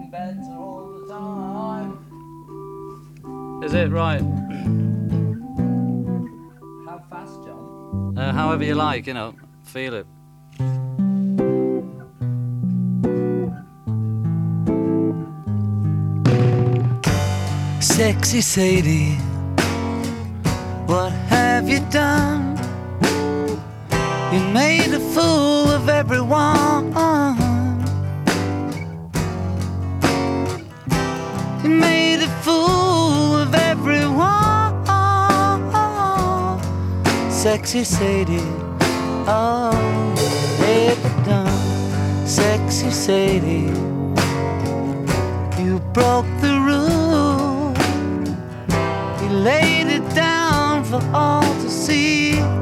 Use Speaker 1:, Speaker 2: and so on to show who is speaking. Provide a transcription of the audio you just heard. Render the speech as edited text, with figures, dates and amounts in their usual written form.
Speaker 1: getting better all the time.
Speaker 2: Is it right?
Speaker 1: How fast, John?
Speaker 2: However you like, you know, feel it.
Speaker 3: Sexy Sadie, what have you done? You made a fool of everyone. You made a fool of everyone. Sexy Sadie, oh, they've done. Sexy Sadie, you broke the rule. You laid it down for all to see.